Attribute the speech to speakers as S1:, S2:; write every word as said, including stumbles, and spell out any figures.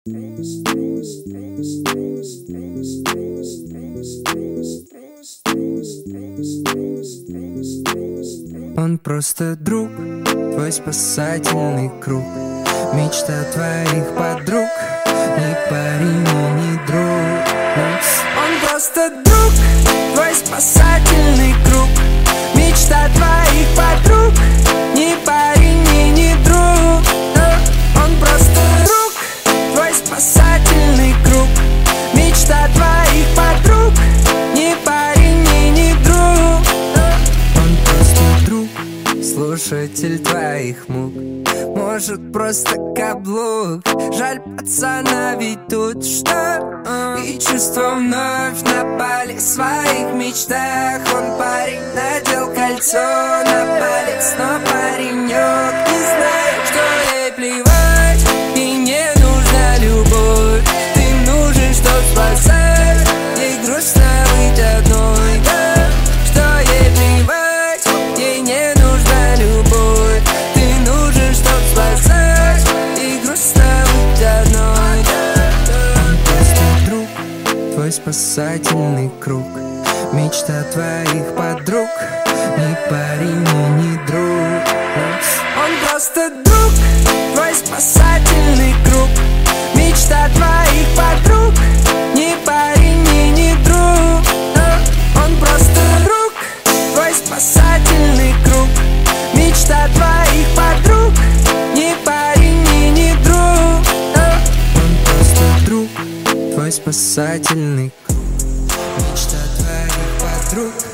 S1: Он просто друг, твой спасательный круг, мечта твоих подруг, ни парень и ни друг. Он просто друг, твой спасательный круг, мечта твоих подруг, ни парень и ни друг. Он просто друг, твой спасательный круг, мечта твоих подруг, ни парень и ни друг. Он просто друг, слушатель твоих мук, может просто каблук. Жаль пацана, ведь тут что? И чувства вновь напали в своих мечтах. Он парень, надел кольцо на палец, но паренек не знает, что ей плевать. Ей не нужна любовь, ты нужен, чтоб спасать. Ей грустно быть одной, да, что ей плевать. Ей не нужна любовь, ты нужен, чтоб спасать. Ей грустно быть одной, да. Он просто друг, твой спасательный круг, мечта твоих подруг, ни парень и ни друг. Он просто друг, твой спасательный круг, мечта твоих подруг, ни парень и ни друг. Он просто друг, твой спасательный круг, мечта твоих подруг, ни парень и ни друг. Он просто друг, твой спасательный круг, мечта твоих подруг.